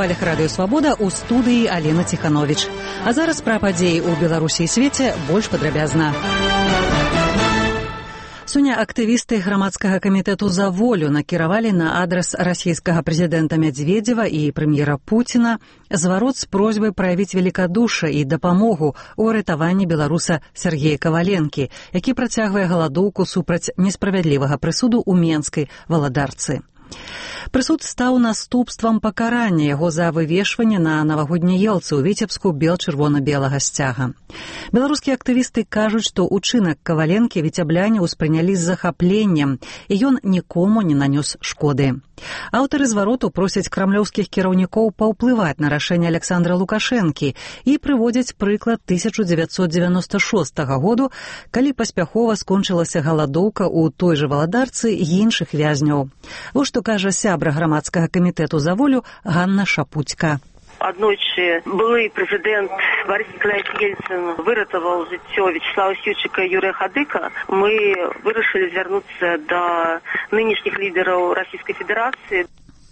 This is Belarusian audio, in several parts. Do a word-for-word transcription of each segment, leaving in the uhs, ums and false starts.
хвалях радыё «Свабода» ў студыі Алена Ціхановіч. А зараз пра падзеі ў Беларусі і свеце больш падрабязна. Сёння актывісты грамадскага камітэту «За волю» накіравалі на адрас расійскага прэзідэнта Медведзева і прэм'ера Пуціна зварот з просьбай праявіць велікадушча і дапамогу ў ратаванні беларуса Сергея Каваленкі, які працягвае галадоўку супраць несправядлівага прысуду ў Менскай валадарцы. Прысуд стаў наступствам пакарання яго за вывешванне на навагодняй елцы ў Віцебску бел-чырвона-белага сцяга. Беларускія актывісты кажуць, што ўчынак Каваленкі віцябляне ўспрынялі з захапленнем, і ён нікому не нанёс шкоды. Аўтары звароту просяць крамлёўскіх кіраўнікоў паўплываць на рашэнне Александра Лукашэнкі і прыводзяць прыклад тысяча дзевяцьсот дзевяноста шостага году, калі паспяхова скончылася галадоўка ў той жа валадарцы і іншых вязняў. Вось што кажа сябра грамадскага камітэту «За волю» Ганна Шапуцька. Аднойчы былы прэзідэнт Барыс Нікалаевич Ельцин выратаваў жыццё Вячеслава Сіўчыка і Юрыя Хадыка. Мы вырашылі звярнуцца да нынешніх лідараў Расійскай Федэрацыі.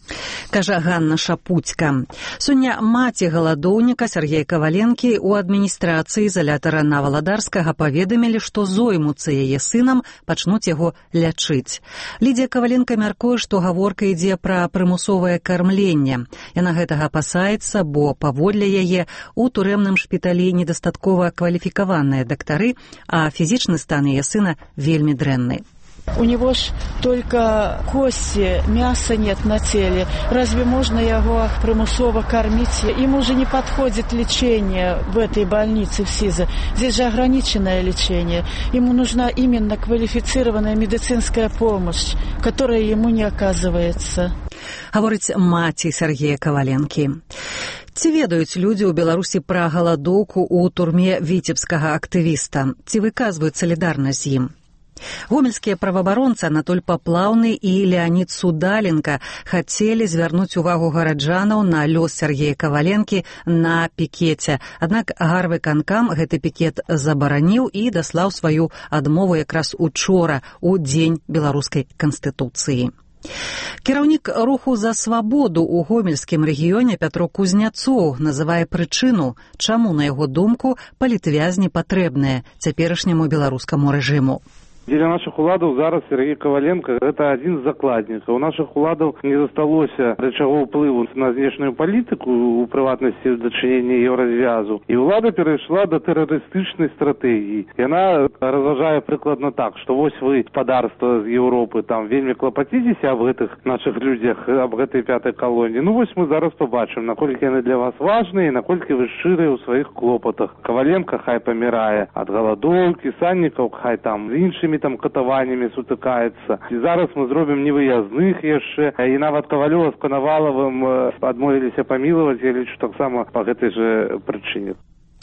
Кажа Ганна Шапуцька. Сёння маці галадоўніка Сергея Каваленкі ў адміністрацыі изалятара на Валадарскага паведамілі, што зоймуцца яе сынам, пачнуць яго лячыць. Лідія Каваленка мяркуе, што гаворка ідзе пра прымусовае кармленне. Яна гэтага апасаецца, бо паводле яе у турэмным шпіталі недастаткова кваліфікаваныя дактары, а фізічны стан яе сына вельмі дрэнны. У него ж только кости, мяса нет на теле. Разве можно его примусово кормить? Ему уже не подходит лечение в этой больнице в СИЗО. Здесь же ограниченное лечение. Ему нужна именно квалифицированная медицинская помощь, которая ему не оказывается. Гаворыць маці Сергея Каваленкі. Ці ведаюць людзі ў Беларусі пра галадоўку ў турме віцебскага актывіста? Ці выказваюць салідарнасць з ім? Гомельскія праваабаронцы Анатоль Паплаўны і Леонид Судаленко хацелі звярнуць увагу гараджанаў на лёс Сергея Каваленкі на пікеце. Аднак гарвыканкам гэты пікет забараніў і даслаў сваю адмову якраз учора, у дзень беларускай канстытуцыі. Кіраўнік руху «За свабоду» у гомельскім рэгіёне Пятро Кузняцоў называе прычыну, чаму, на яго думку, палітвязні патрэбныя цяперашняму беларускаму рэжыму. Дзеля нашых уладаў зараз Сергей Каваленко – гэта адзін з закладнікаў. У нашых уладаў не засталося рычагоў уплыву на знешнюю палітыку, у прыватнасці дачынення еўразвязу. І ўлада перайшла да тэрарыстычнай стратэгіі. Яна разважае прыкладна так, што вось вы, гаспадарства з Еўропы, там вельмі клапаціцеся аб гэтых нашых людзях, аб гэтай пятай калоніі. Ну вось мы зараз побачым, наколькі яны для вас важныя і наколькі вы шчырыя ў сваіх клопатах. Каваленко хай памірае ад галадоўкі, Саннікаў хай там з іншымі там катаваннямі сутыкаецца. І зараз мы зробім невыязных яшчэ, і нават Кавалёва з Канавалавым адмовіліся памілаваць, я лічу таксама па гэтай жа прычыне.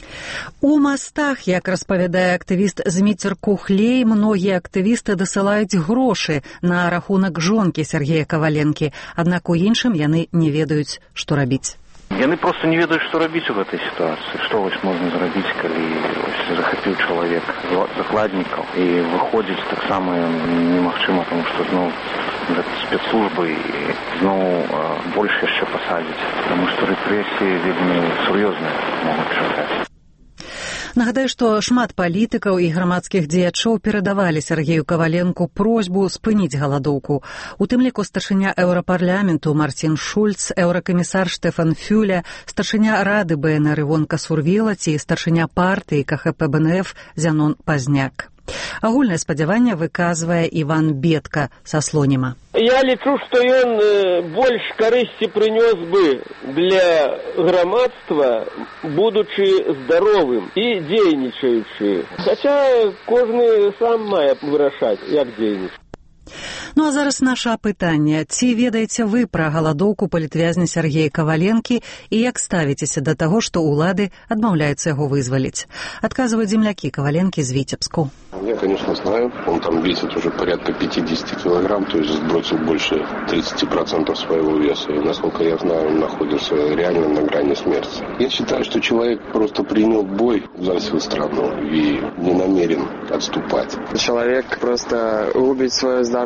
У мастах, як распавядае актывіст Зміцер Кухлей, многія актывісты дасылаюць грошы на рахунак жонкі Сергея Каваленкі, аднак у іншым яны не ведаюць, што рабіць. Яны проста не ведаюць, што рабіць у гэтай сітуацыі. Што вось можна зрабіць, калі вось захапіў чалавек закладнікаў і выходзіць таксама немагчыма, таму што зноў гэта спецслужбы і зноў больш яшчэ пасадзіць, таму што рэпрэсіі вельмі сур'ёзныя могуць чакаць. Нагадаю, што шмат палітыкаў і грамадскіх дзеячоў перадавалі Сергею Каваленку просьбу спыніць галадоўку. У тым ліку старшыня еўрапарламенту Марцін Шульц, еўракамісар Штэфан Фюля, старшыня рады БНР Івон Касурвіла ці старшыня партыі КХП БНФ Зянон Пазняк. Агульнае спадзяванне выказвае Іван Бедка са Слоніма. Я лічу, што ён больш карысці прынёс бы для грамадства, будучы здаровым і дзейнічаючы. Хаця кожны сам мае вырашаць, як дзейнічаць. Ну а зараз наша апытанне. Ці ведаеце вы пра галадоўку палітвязня Сергея Каваленкі і як ставіцеся да таго, што ўлады адмаўляюцца яго вызваліць? Адказваюць землякі Каваленкі з Віцебску. Я, конечно, знаю. Он там весит уже порядка пятьдесят килограмм, то есть сбросил больше тридцать процентов своего веса. И, насколько я знаю, он находится реально на грани смерти. Я считаю, что человек просто принял бой за всю страну и не намерен отступать. Человек просто губит свое здоровье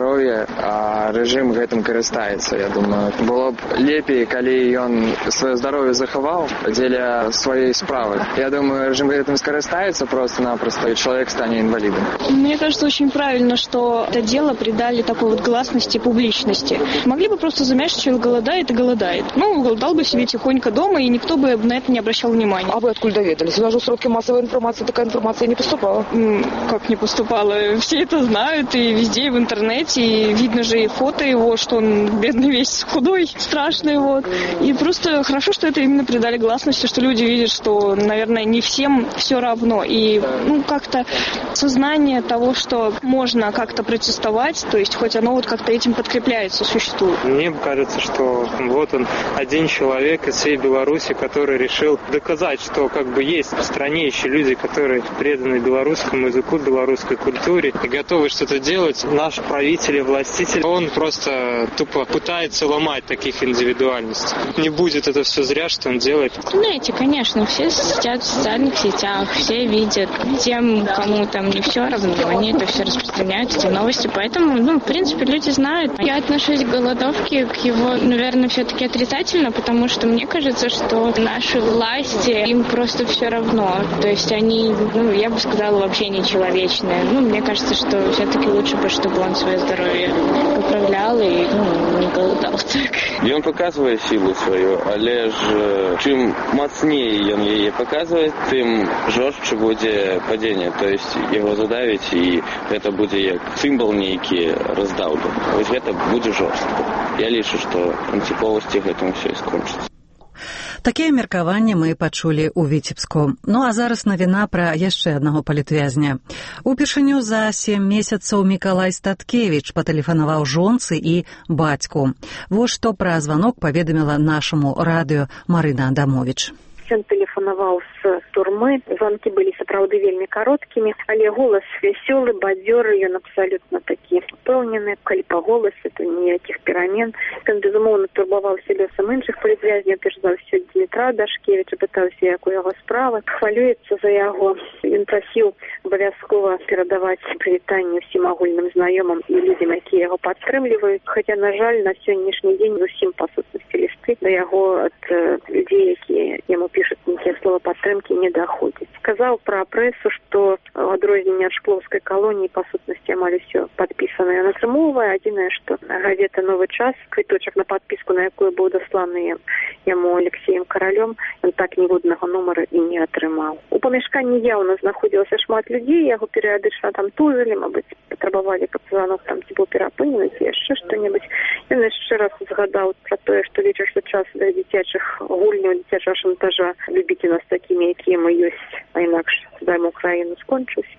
а рэжым гэтым карыстаецца. Я думаю, было б лепей, калі ён сваё здароўе захаваў дзеля сваёй справы. Я думаю, рэжым гэтым скарыстаецца просто-напросто, и человек станет инвалидом. Мне кажется, очень правильно, что это дело придали такой вот гласности и публичности. Могли бы просто замять, что человек голодает и голодает. Ну, голодал бы себе тихонько дома, и никто бы на это не обращал внимания. А вы откуда доведались? У нас же в средствах массовой информации такая информация не поступала. Как не поступала? Все это знают, и везде, и в интернете, и видно же и фото его, что он бедный весь худой, страшный вот. И просто хорошо, что это именно придали гласности, что люди видят, что, наверное, не всем все равно. И, ну, как-то сознание того, что можно как-то протестовать, то есть хоть оно вот как-то этим подкрепляется, существует. Мне кажется, что вот он один человек из всей Беларуси, который решил доказать, что как бы есть в стране еще люди, которые преданы белорусскому языку, белорусской культуре и готовы что-то делать. Наш правитель и властитель, он просто тупо пытается ломать таких индивидуальностей. Не будет это все зря, что он делает. Знаете, конечно, все сидят в социальных сетях, все видят. Тем, кому там не все равно, они это все распространяют, эти новости. Поэтому, ну, в принципе, люди знают. Я отношусь к голодовке, к его, наверное, все-таки отрицательно, потому что мне кажется, что наши власти, им просто все равно. То есть они, ну, я бы сказала, вообще нечеловечные. Ну, мне кажется, что все-таки лучше бы, чтобы он свое здоровье поправлял и, ну, не голодал так. Ён паказвае сілу сваю, але ж чым мацней ён яе паказвае, тым жорстче будзе падзенне. То есть яго задавіць, і гэта будзе як сімвал нейкі раздаўлю. Вось гэта будзе жорстка. Я лічу, што прынцыповасці гэтым усё і скончыцца. Такія меркаванні мы пачулі ў Віцебску. Ну а зараз навіна пра яшчэ аднаго палітвязня. Упершыню за сем месяцаў Мікалай Статкевіч патэлефанаваў жонцы і бацьку. Вось што пра званок паведаміла нашаму радыё Марына Адамовіч. Ён тэлефанаваў з турмы. Звонкі былі сапраўды вельмі кароткімі, але голас вясёлы, бадзёры, ён абсалютна такі упэўнены. Калі па голасе, то ніякіх перамен. Ён, безумоўна, турбаваўся лёсам іншых палітвязняў, перш за ўсё Дмітра Дашкевіча, пытаўся, як у яго справы, хвалюецца за яго. Ён прасіў абавязкова перадаваць прывітанне ўсім агульным знаёмым і людзям, якія яго падтрымліваюць. Хаця, на жаль, на сённяшні дзень зусім па сутнасці лісты да яго ад людзей, якія яму пишут некие слова падтрымкі, не доходит. Сказал про прессу, что в адрозненне от Шкловской колонии, по сутности, амаль все подписано и атрымоўвае. Адзінае, что газета «Новый час», квиточек на подписку, на якую быў дасланы яму Алексеем Каралём, он так ніводнага нумара и не атрымаў. У памяшканні яўна знаходзілася шмат людзей, яго перыядычна там тузалі, мабыць, патрабавалі, каб званок там ці быў перапынены, ці яшчэ што-небудзь. Ён яшчэ раз згадаў про тое, што лічыць, што час для дзіцячых гульняў, дзіцячага шантажа, любите нас такими, якія мы ёсць, а інакш здаем Украіну, скончыўся.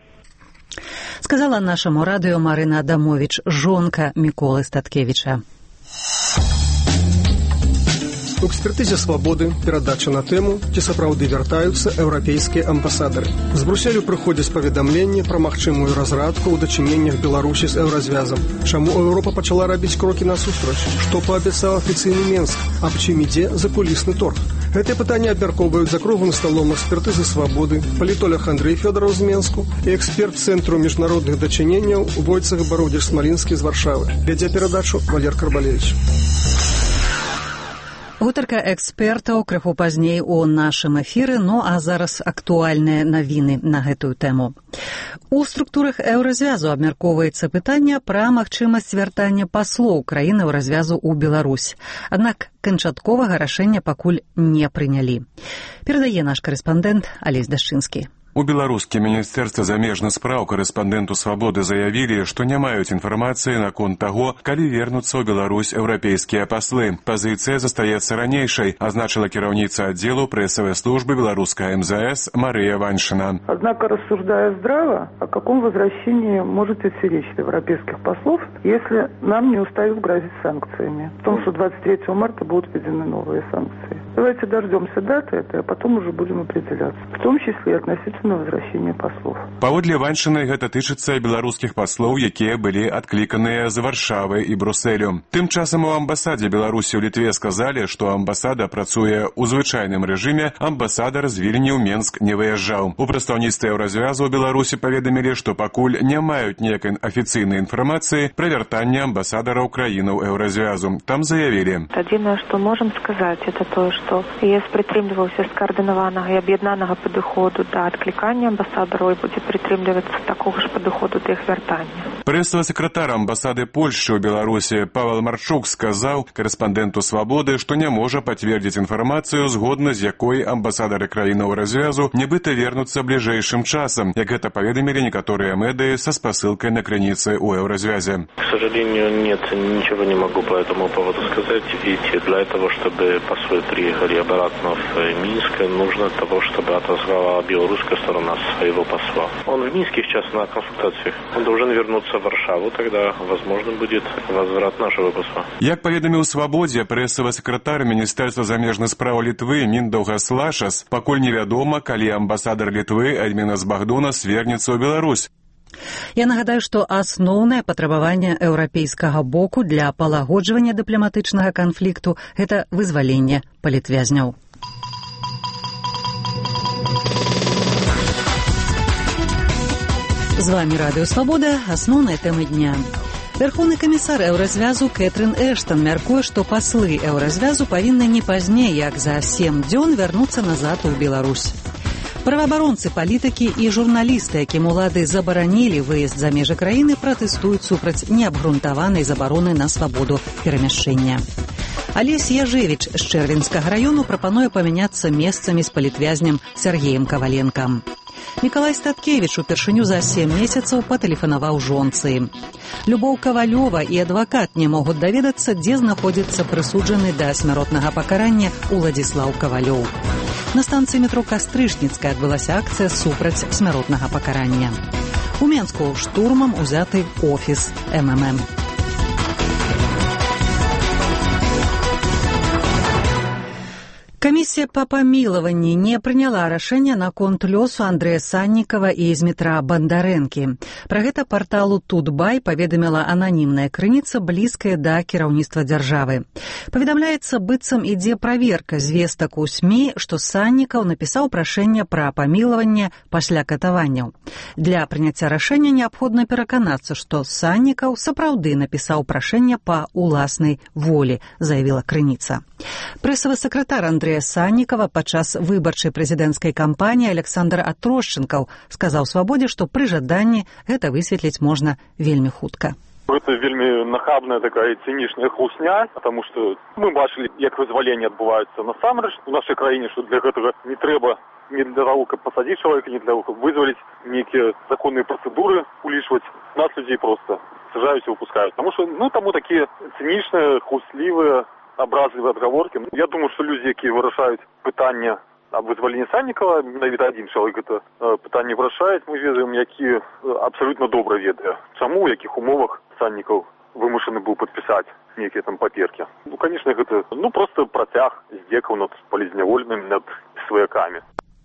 Сказала нашаму радыё Марына Адамовіч, жонка Міколы Статкевіча. У экспертызе «Свабоды» перадача на тэму, ці сапраўды вяртаюцца еўрапейскія амбасадары. З Брюсселю прыходзяць паведамленні пра магчымую разрадку ў дачыненнях Беларусі з еўразвязам. Чаму Еўропа пачала рабіць крокі насустрач? Што паабяцаў афіцыйны Менск? Аб чым ідзе закулісны торг? Гэтыя пытанні абмяркоўваюць за круглым сталом экспертызы «Свабоды», палітолог Андрэй Фёдораў з Менску і эксперт Цэнтру міжнародных дачыненняў Войцах Бародзіш-Смалінскі з Варшавы. Вядзе перадачу Валер Карбалевіч. Гутарка экспертаў крыху пазней у нашым эфіры, ну а зараз актуальныя навіны на гэтую тэму. У структурах еўразвязу абмяркоўваецца пытанне пра магчымасць вяртання паслоў краіны ў развязу ў Беларусь. Аднак канчатковага рашэння пакуль не прынялі. Перадае наш карэспандэнт Алесь Дашчынскі. У беларускім міністэрстве замежных спраў карэспандэнту «Свабоды» заявілі, што не маюць інфармацыі наконт таго, калі вернуцца ў Беларусь еўрапейскія паслы. Пазіцыя застаецца ранейшай, азначыла кіраўніца аддзелу прэсавай службы беларускай эм зэ эс Мария Ваншина. Однако, рассуждая здраво, о каком возвращении может идти речь европейских послов, если нам не устают грозить санкциями? В том, что двадцать третьего марта будут введены новые санкции. Давайте дождемся даты этой, а потом уже будем определяться. В том числе и относительно на возвращение послов. Паводле Ваншчыны гэта тычыцца беларускіх паслоў, якія былі адкліканыя з Варшавы і Брусэлю. Тым часам у амбасадзе Беларусі ў Літве сказалі, што амбасада працуе ў звычайным рэжыме, амбасадар з Вільні ў Менск не выязджаў. У прадстаўніцтве Еўразвязу ў Беларусі паведамілі, што пакуль не маюць ніякай афіцыйнай інфармацыі пра вяртанне амбасадараў краінаў Еўразвязу. Там заявілі: Адзінае, што можам сказаць, это тое, што ЕС прытрымліваўся скаардынаванага і аб'яднанага падыходу да адклікання амбасадараў і будзе прытрымлівацца такога ж падыходу да іх вяртання. Прэсавы сакратар амбасады Польшчы ў Беларусі Павел Марчук сказаў корэспандэнту «Свабоды», што не можа пацвердзіць інфармацыю, згодна з якой амбасадары краінаў Еўразвязу нібыта вернуцца бліжэйшым часам, як гэта паведамілі некаторыя медыі са спасылкай на крыніцы ў Еўразвязе. К сожалению, нет, ничего не могу по этому поводу сказать. Видите, для того, чтобы послы приехали обратно в Минск, нужно того, чтобы отозвала белорусская сторона своего посла. Он в Минске сейчас на консультациях. Он должен вернуться в Варшаву, тогда, возможно, будет возврат нашего посла. Як паведаміў «Свабодзе», прэсавы сакратар Міністэрства замежных спраў Літвы Міндаўгас Лашас, пакуль невядома, калі амбасадар Літвы Альмінас Багдунас вернецца ў Беларусь. Я нагадаю, што асноўнае патрабаванне еўрапейскага боку для палагоджвання дыпламатычнага канфлікту – гэта вызваленне палітвязняў. З вами Радыё Свабода. Асноўныя тэмы дня. Верховны камісар Еўразвязу Кэтрын Эштон мяркуе, што паслы Еўразвязу павінны не пазней, як за сем дзён вярнуцца назад у Беларусь. Праваабаронцы, палітыкі і журналісты, якім улады забаранілі выезд за межы краіны, пратэстуюць супраць неабгрунтаванай забароны на свабоду перамяшчэння. Алесь Яжевіч з Чэрвенскага раёну прапануе памяняцца месцамі з палітвязнем Сергеем Каваленкам. Мікалай Статкевіч упершыню за сем месяцаў патэлефанаваў жонцы. Любоў Кавалёва і адвакат не могуць даведацца, дзе знаходзіцца прысуджаны да смяротнага пакарання Уладзіслаў Кавалёў. На станцыі метро Кастрычніцкая адбылася акцыя супраць смяротнага пакарання. У Менску штурмам узяты офіс эм эм эм. Камісія па памілаванні не прыняла рашэнне наконт лёсу Андрэя Саннікава і Змітра Бандарэнкі. Пра гэта парталу Тутбай паведаміла ананімная крыніца, блізкая да кіраўніцтва дзяржавы. Паведамляецца, быццам ідзе праверка звестак у СМІ, што Саннікаў напісаў прашэнне пра памілаванне пасля катаванняў. Для прыняцця рашэння неабходна пераканацца, што Саннікаў сапраўды напісаў прашэнне па уласнай волі, заявіла крыніца. Прэсавы сакратар Андрэя Саннікава падчас выбарчай прэзідэнцкай кампаніі Александр Атрощенкаў сказаў «Свабодзе», што пры жаданні гэта высветліць можна вельмі хутка. Это вельмі нахабная такая циничная хлусня, потому что мы бачили, як вызваленне адбываецца насамрэч у нашай краіне, што для гэтага не трэба не для того, каб пасадзіць чалавека, не для того, каб вызваліць нейкія законныя працэдуры, улічваць. Нас людзей просто сажаюць і выпускаюць. Потому что, ну, таму такія циничныя, хлуслівыя, абразлівыя адгаворкі. Я думаю, што людзі, якія вырашаюць пытанне аб вызваленні Саннікава, менавіта адзін чалавек гэта пытанне вырашаюць, мы ведаем, які абсалютна добра ведае. Чаму, у якіх умовах Саннікаў вымушаны быў падпісаць нейкія там паперкі. Ну, канешне, гэта ну проста працяг здзекаў над палізняволенымі, над сваякамі.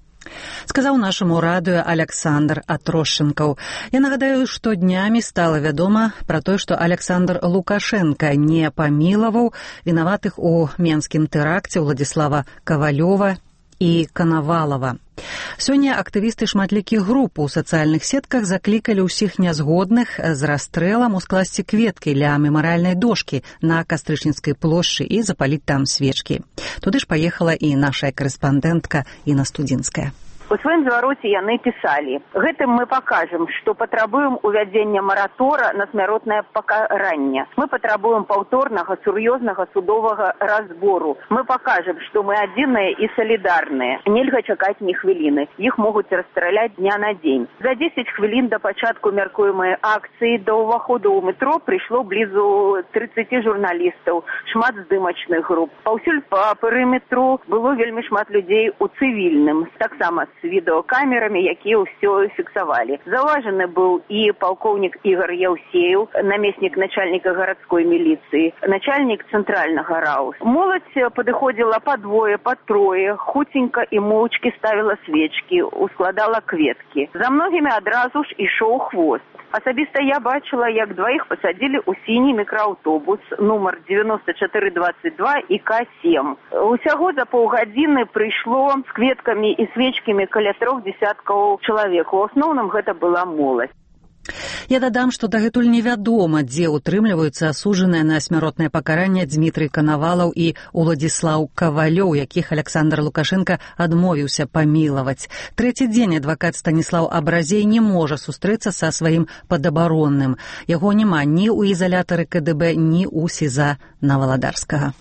Сказаў нашаму радыё Александр Атрощенкаў. Я нагадаю, што днямі стала вядома пра тое, што Александр Лукашенка не памілаваў вінаватых у менскім тэракце Уладзіслава Кавалёва і Канавалава. Сёння актывісты шматлікіх груп у сацыяльных сетках заклікалі ўсіх нязгодных з расстрэлам ускласці кветкі ля мемарыяльнай дошкі на Кастрычніцкай плошчы і запаліць там свечкі. Туды ж паехала і наша корэспандэнтка Інна Студзінская. У сваім звароце яны пісалі: гэтым мы пакажам, што патрабуем увядзення маратора на смяротнае пакаранне. Мы патрабуем паўторнага сур'ёзнага судовага разбору. Мы пакажам, што мы адзіныя і салідарныя. Нельга чакаць ні хвіліны. Іх могуць расстраляць дня на дзень. За дзесяць хвілін да пачатку мяркуемай акцыі да ўваходу ў метро прыйшло блізу трыццаці журналістаў, шмат здымачных груп. Паўсюль па перыметру было вельмі шмат людзей у цывільным, таксама з відэакамерамі, якія ўсё фіксавалі. Заўважаны быў і палкоўнік Ігор Яўсеев, намеснік начальніка гарадской міліцыі, начальнік цэнтральнага РАУ. Моладзь падыходзіла па двое, па трое, хуценька і моўчкі ставіла свечкі, ускладала кветкі. За многімі адразу ж ішоў хвост. Асабіста я бачыла, як дваіх пасадзілі ў сіні мікрааўтобус нумар девяносто четыре двадцать два і К семь. Усяго за паўгадзіны прыйшло з кветкамі і свечкамі каля трох десяткаў чалавек. У асноўным гэта была моладзь. Я дадам, што дагэтуль невядома, дзе утрымліваюцца асуджаныя на смяротнае пакаранне Дмітрый Канавалаў і Уладзіслаў Кавалёў, якіх Аляксандр Лукашенка адмовіўся памілаваць. Трэці дзень адвакат Станіслаў Абразей не можа сустрэцца са сваім падабаронным. Яго няма ні ў ізалятары Ка Дэ Бэ, ні ў СІЗА Наваладарскага.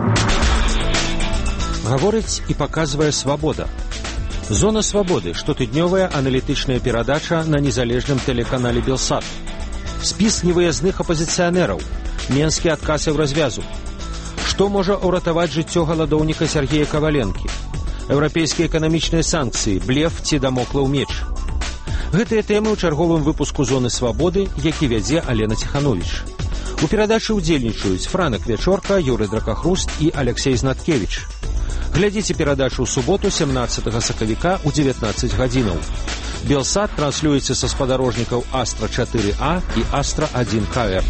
Гаворыць і паказвае «Свабода». Зона свабоды, штотыднёвая аналітычная перадача на незалежным тэлеканале «Белсат». Спіс невыязных апазіцыянераў, менскі адказ еўразвязу. Што можа ўратаваць жыццё галадоўніка Сергея Каваленкі? Еўрапейскія эканамічныя санкцыі, блеф ці дамоклаў меч. Гэтыя тэмы ў чарговым выпуску «Зоны свабоды», які вядзе Алена Ціхановіч. У перадачы ўдзельнічаюць Франак Вячорка, Юрый Дракахруст і Алексей Знаткевіч. Глядзіце перадачу ў суботу семнаццатага сакавіка ў дзевятнаццаць гадзінаў. Белсат транслюецца са спадарожнікаў Астра чатыры А і Астра адзін Ка Эр.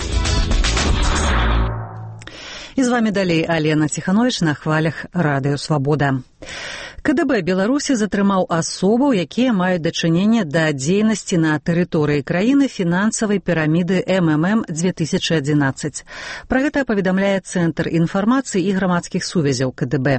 І з вамі далей Алена Ціхановіч на хвалях Радыё Свабода. Ка Дэ Бэ Беларусі затрымаў асобаў, якія маюць дачыненне да дзейнасці на тэрыторыі краіны фінансавай піраміды Эм Эм Эм две тысячи одиннадцать. Пра гэта паведамляе Цэнтр інфармацыі і грамадскіх сувязяў Ка Дэ Бэ.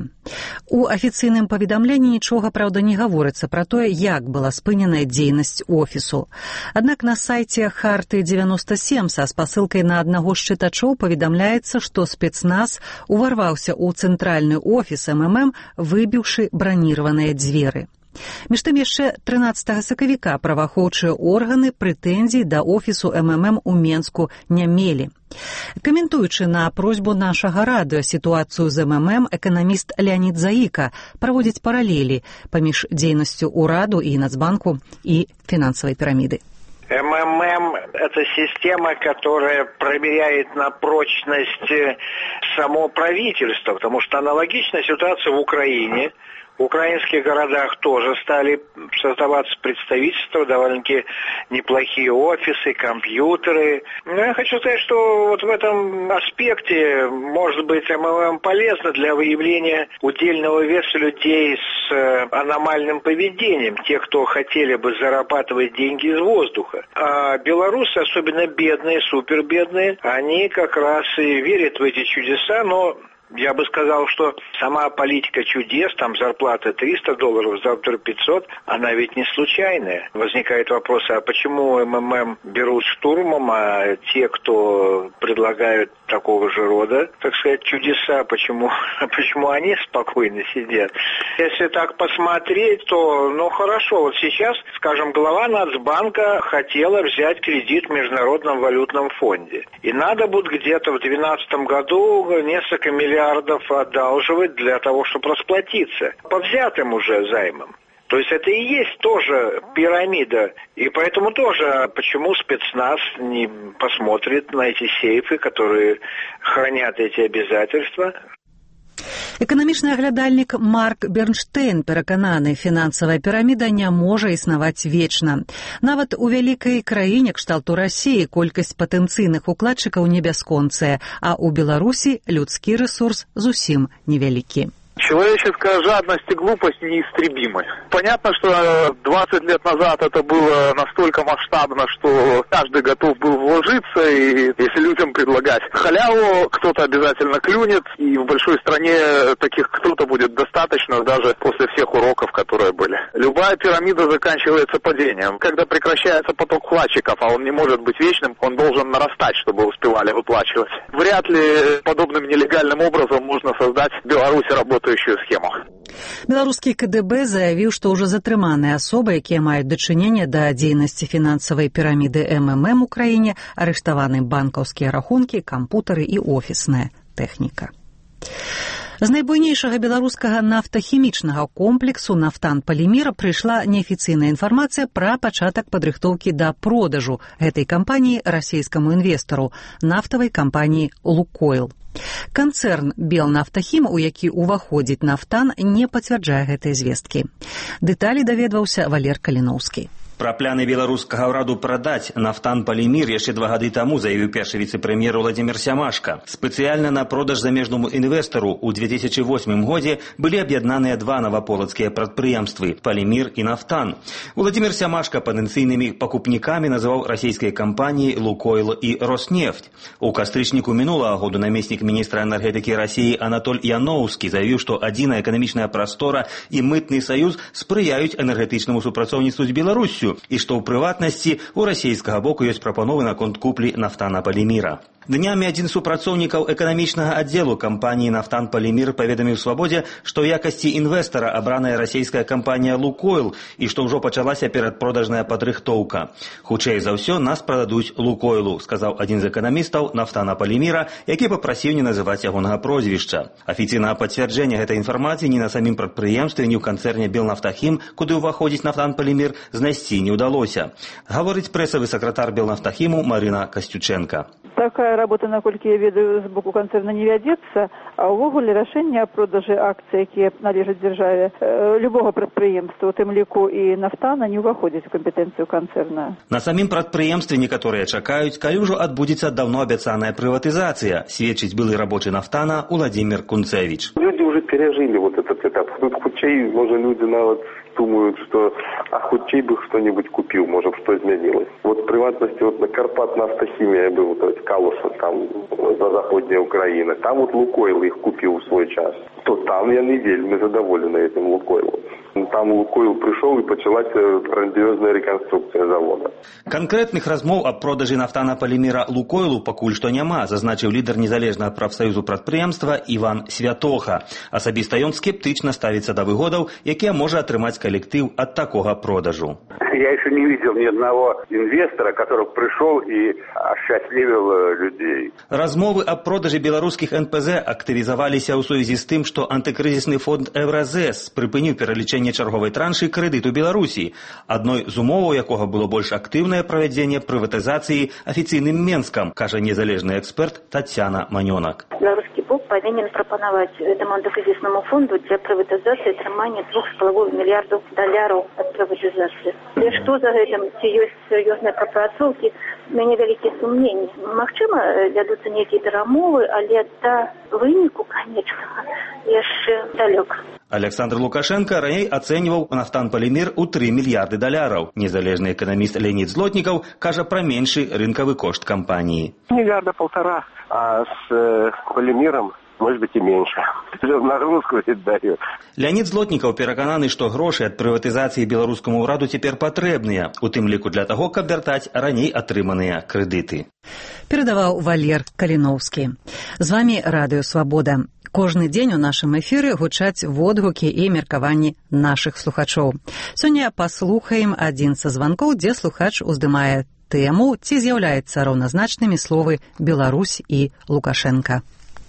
У афіцыйным паведамленні нічога, праўда, не гаворыцца пра тое, як была спыненая дзейнасць офісу. Аднак на сайце Харты девяносто семь са спасылкай на аднаго з чытачоў паведамляецца, што спецназ уварваўся ў цэнтральны офіс Эм Эм Эм, выбіўшы браніраваныя дзверы. Між тым яшчэ трынаццатага сакавіка праваахоўчыя органы прэтэнзій да офісу Эм Эм Эм у Менску не мелі. Каментуючы на просьбу нашага радыё сітуацыю з Эм Эм Эм, эканаміст Леонид Заіка праводзіць паралелі паміж дзейнасцю ўраду і Нацбанку і фінансавай піраміды. Эм Эм Эм – это система, которая проверяет на прочность само правительство, потому что аналогичная ситуация в Украине. В украинских городах тоже стали создаваться представительства, довольно-таки неплохие офисы, компьютеры. Но я хочу сказать, что вот в этом аспекте, может быть, Эм Эм Эм полезно для выявления удельного веса людей с аномальным поведением, тех, кто хотели бы зарабатывать деньги из воздуха. А белорусы, особенно бедные, супербедные, они как раз и верят в эти чудеса, но... Я бы сказал, что сама политика чудес, там зарплата триста долларов, завтра пятьсот, она ведь не случайная. Возникает вопрос, а почему Эм Эм Эм берут штурмом, а те, кто предлагают такого же рода, так сказать, чудеса, почему, почему они спокойно сидят? Если так посмотреть, то, ну хорошо, вот сейчас, скажем, глава Нацбанка хотела взять кредит в Международном валютном фонде. И надо будет где-то в две тысячи двенадцатом году несколько миллиардов одалживать для того, чтобы расплатиться по взятым уже займам. То есть это и есть тоже пирамида. И поэтому тоже, почему спецназ не посмотрит на эти сейфы, которые хранят эти обязательства? Эканамічны аглядальнік Марк Бернштэйн перакананы, фінансавая піраміда не можа існаваць вечна. Нават у вялікай краіне кшталту Расіі колькасць патэнцыйных укладчыкаў не бясконцая, а ў Беларусі людскі рэсурс зусім невялікі. Человеческая жадность и глупость неистребимы. Понятно, что двадцать лет назад это было настолько масштабно, что каждый готов был вложиться, и если людям предлагать халяву, кто-то обязательно клюнет, и в большой стране таких кто-то будет достаточно даже после всех уроков, которые были. Любая пирамида заканчивается падением. Когда прекращается поток вкладчиков, а он не может быть вечным, он должен нарастать, чтобы успевали выплачивать. Вряд ли подобным нелегальным образом можно создать в Беларуси работающую схему. Беларускі Ка Дэ Бэ заявіў, што ўжо затрыманыя асобы, якія маюць дачыненне да дзейнасці фінансавай піраміды Эм Эм Эм у краіне, арыштаваны банкаўскія рахункі, кампутары і офісная тэхніка. З найбуйнейшага беларускага нафтахімічнага комплексу «Нафтан Полимир» прыйшла неафіцыйная інфармацыя пра пачатак падрыхтоўкі да продажу гэтай кампаніі расійскаму інвестару, нафтавай кампаніі «Лукойл». Канцэрн «Белнафтахім», у які ўваходзіць «Нафтан», не пацвярджае гэтыя звесткі. Дэталі даведваўся Валер Каліноўскі. Пра пляны беларускага ўраду прадаць «Нафтан Полимир» яшчэ два гады таму заявіў першы віцэ-прэм'ер Владзімір Сямашка. Спецыяльна на продаж замежнаму інвестару ў две тысячи восьмым годзе былі аб'яднаныя два наваполацкія прадпрыемствы «Полимир» і «Нафтан». Владзімір Сямашка патэнцыйнымі пакупнікамі называў расійскія кампаніі «Лукойл» і «Роснефть». У кастрычніку мінулага году намеснік міністра энергетыкі Расіі Анатоль Яноўскі заявіў, што адзіная эканамічная прастора і мытны саюз спрыяюць энергетычнаму супрацоўніцтву з Беларуссю, і што ў прыватнасці у расійскага боку ёсць прапановы наконт куплі «Нафтана Полимира». Днямі адзін з супрацоўнікаў эканамічнага аддзелу кампаніі «Нафтан Полимир» паведаміў «Свабодзе», што ў якасці інвестара абраная расійская кампанія «Лукойл» і што ўжо пачалася перадпродажная падрыхтоўка. «Хутчэй за ўсё нас прададуць «Лукойлу», сказаў адзін з эканамістаў «Нафтана Полимира», які папрасіў не называць ягонага прозвішча. Афіцыйнага пацвярджэння гэтай інфармацыі ні на самім прадпрыемстве, ні ў канцэрне «Белнафтахім», куды ўваходзіць «Нафтан Полимир», знайсці не ўдалося. Гаворыць прэсавы сакратар «Белнафтахіму» Марына Касцюченка. Такая работа, наколькі я ведаю, з боку канцэрна не вядзецца, а ўвогуле рашэнне аб продажы акцый, якія належаць дзяржаве, любога прадпрыемства, у тым ліку і «Нафтана», не ўваходзіць у кампетэнцыю канцэрна. На самім прадпрыемстве некаторыя чакаюць, калі ўжо адбудзецца даўно абяцаная прыватызацыя, сведчыць былы рабочы «Нафтана» Уладзімір Кунцевич. Люди уже пережили вот этот этап. Тут хутчэй, можа, люди нават думают, что а хутчэй бы что-нибудь купил, может, что изменилось. Вот в приватности, вот на Карпат нафтохимия был, то есть Калуша, там, за Западная Украина, там вот «Лукойл» их купил в свой час. То там я не вельми задоволены этим «Лукойлом». Там «Лукойл» пришел и началась грандиозная реконструкция завода. Конкретных размов аб продажы «Нафтана Полимира» «Лукойлу» пакуль што няма, зазначыў лідар незалежнага прафсаюзу прадпрыемства Іван Святоха. Асабіста ён скептычна ставіцца да выгодаў, якія можа атрымаць коллектив от такого продажу. Я еще не видел ни одного инвестора, который пришел и осчастливил людей. Размовы о продаже белорусских эн пэ зэ активизовались в связи с тем, что антикризисный фонд Евразес припынил перелечение черговой транши кредиту Беларуси, одной из умов якого было больше активное проведение приватизации официальным Менском, каже незалежный эксперт Татьяна Манёнак. Белорусский бок повинен пропоновать этому антикризисному фонду для приватизации отрымания двух с половиной миллиардов долларов от приватизации. И что за этим? Есть серьезные пропрацовки, у меня великие сомнения. Махчима вядутся некие перемовы, але до вынику, конечно, еще далек. Александр Лукашенко раней ацэньваў «Нафтан Полимир» у три мільярды даляраў. Незалежны эканаміст Леонид Злотнікаў кажа пра меншы рынкавы кошт кампаніі. Миллиарда полтора, а с э, Полимиром может быть и меньше. Нагрузку дает. Леонид Злотнікаў перакананы, што грошы ад прыватызацыі беларускаму ўраду цяпер патрэбныя, у тым ліку для таго, каб вяртаць раней атрыманыя крэдыты. Перадаваў Валер Каліноўскі. З вамі Радыё Свабода. Кожны дзень у нашым эфіры гучаць водгукі і меркаванні нашых слухачоў. Сёння паслухаем адзін са званкоў, дзе слухач уздымае тэму, ці з'яўляецца раўназначнымі словы «Беларусь» і «Лукашенко».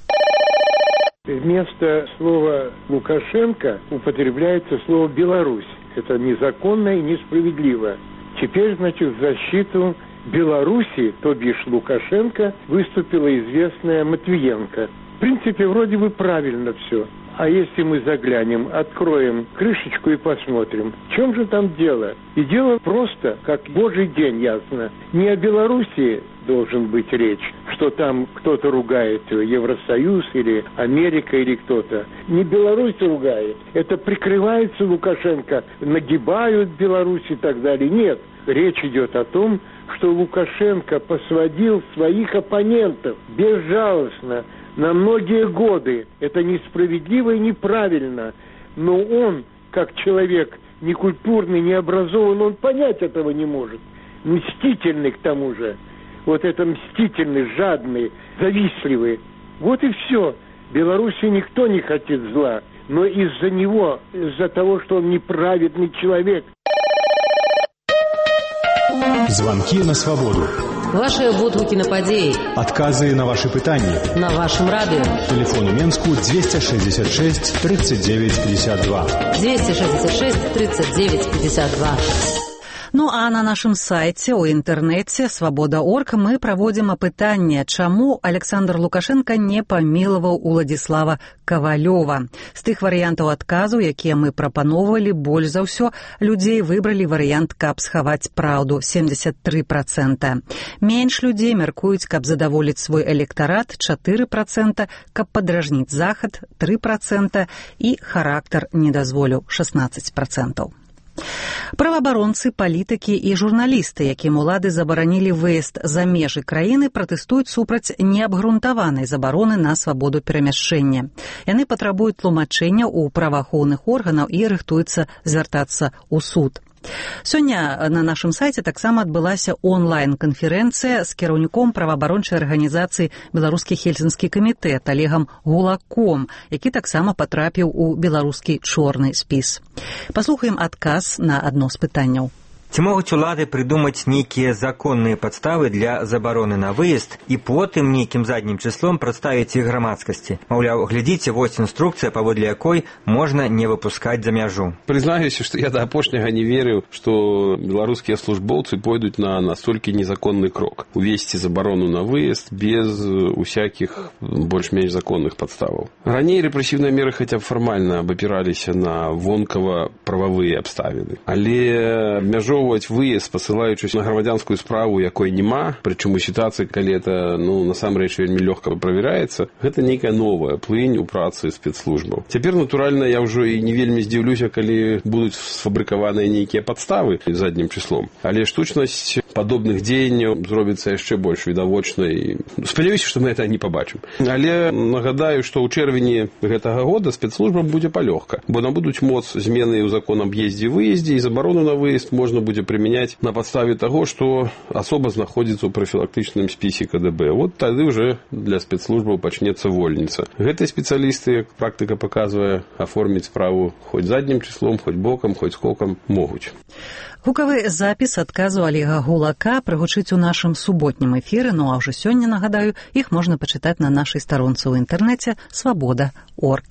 Вместо слова «Лукашенко» употребляется слово «Беларусь». Это незаконно и несправедливо. Теперь, значит, в защиту Беларуси, то бишь Лукашенко, выступила известная Матвиенко. В принципе, вроде бы правильно все. А если мы заглянем, откроем крышечку и посмотрим, в чем же там дело? И дело просто, как божий день, ясно. Не о Белоруссии должен быть речь, что там кто-то ругает Евросоюз или Америка или кто-то. Не Беларусь ругает. Это прикрывается Лукашенко, нагибают Беларусь и так далее. Нет. Речь идет о том, что Лукашенко посводил своих оппонентов безжалостно на многие годы. Это несправедливо и неправильно. Но он, как человек некультурный, необразованный, он понять этого не может. Мстительный к тому же. Вот это мстительный, жадный, завистливый. Вот и все. Беларуси никто не хочет зла. Но из-за него, из-за того, что он неправедный человек. Звонки на свободу. Ваши водгукі на падзеі. Адказы на ваши пытанні. На вашым радыё. Телефон у Менску двести шестьдесят шесть тридцать девять пятьдесят два. двести шестьдесят шесть тридцать девять пятьдесят два. Ну а на нашым сайце ў інтэрнэце свабода точка орг мы праводзім апытанне, чаму Александр Лукашенко не памілаваў Уладзіслава Кавалёва. З тых варыянтаў адказу, якія мы прапаноўвалі, больш за ўсё людзей выбралі варыянт, каб схаваць праўду, семьдесят три процента. Менш людзей мяркуюць, каб задаволіць свой электарат, чатыры процента, каб падражніць захад, тры процента і характар не дазволіў, шестнадцать процентов. Праваабаронцы, палітыкі і журналісты, якім улады забаранілі выезд за межы краіны, пратэстуюць супраць неабгрунтаванай забароны на свабоду перамяшчэння. Яны патрабуюць тлумачэння ў праваахоўных органаў і рыхтуюцца звяртацца ў суд. Сёння на нашым сайце таксама адбылася онлайн-канферэнцыя з кіраўніком праваабарончай арганізацыі «Беларускі хельсінскі камітэт» Олегам Гулаком, які таксама патрапіў у беларускі чорны спіс. Паслухаем адказ на адно з пытанняў. Ці могуць улады прыдумаць нейкія законныя падставы для забароны на выезд і потым нейкім заднім числом прадставіць іх грамадскасці? Маўляў, глядзіце, вось інструкцыя, паводле якой можна не выпускаць за мяжу. Прызнаюся, што я да апошняга не верыў, што беларускія службоўцы пойдуць на настолькі незаконны крок. Увесці забарону на выезд без усякіх больш-менш законных падставаў. Раней рэпрэсіўныя меры хаця б фармальна абапіраліся на вонкава-прававыя абставіны. Але абмяжоўваць выезд, спасылаючыся на грамадзянскую справу, якой няма, прычым у сітуацыі, калі это, ну, насамрэч вельмі лёгка правяраецца, гэта нейкая новая плынь у працы спецслужбаў. Цяпер, натуральна, я ўжо і не вельмі здзіўлюся, калі будуць сфабрыкаваныя нейкія падставы заднім числом. Але штучнасць падобных дзеянняў зробіцца яшчэ больш відавочнай. Спадзяюся, што мы это не пабачым. Але нагадаю, што ў чэрвені гэтага года спецслужбам будзе палёгка, бо набудуць моц змены ў закон аб ездзе-выездзе, і забарону на выезд можна будзе будзе прымяняць на падставе таго, што асоба знаходзіцца ў прафілактычным спісе ка дэ бэ. Вот тады ўжо для спецслужбаў пачнецца вольніца. Гэтыя спецыялісты, як практыка паказвае, аформіць справу хоць заднім числом, хоць бокам, хоць скокам могуць. Гукавы запіс адказу Олега Гулака прагучыць у нашым суботнім эфіры, ну а ўжо сёння, нагадаю, іх можна пачытаць на нашай старонцы ў інтэрнэце свабода точка орг.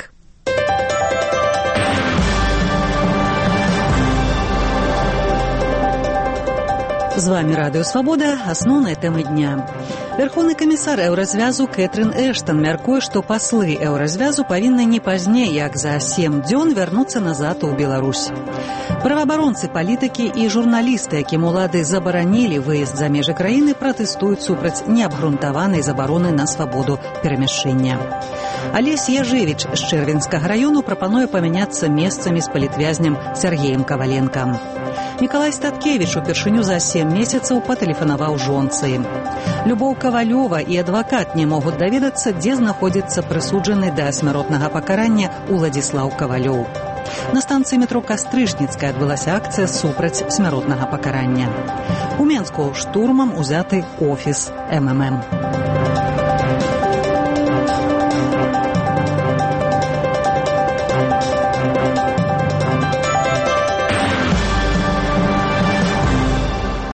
З вами Радыё Свабода, асноўныя тэмы дня. Верховны камісар Еўразвязу Кэтрин Эштон мяркуе, што паслы Еўразвязу павінны не пазней, як за сем дзён вярнуцца назад у Беларусь. Праваабаронцы, палітыкі і журналісты, якім улады забаранілі выезд за межы краіны, пратэстуюць супраць неабгрунтаванай забароны на свабоду перамяшчэння. Алесь Яжевіч з Чэрвенскага раёну прапануе памяняцца месцамі з палітвязням Сергеем Каваленкам. Мікалай Статкевіч упершыню за сем месяцаў патэлефанаваў жонцы. Любоў Кавалёва і адвакат не могуць даведацца, дзе знаходзіцца прысуджаны да смяротнага пакарання Уладзіслаў Кавалёў. На станцыі метро Кастрыжніцкая адбылася акцыя супраць смяротнага пакарання. У Менску штурмам узяты офіс эм эм эм.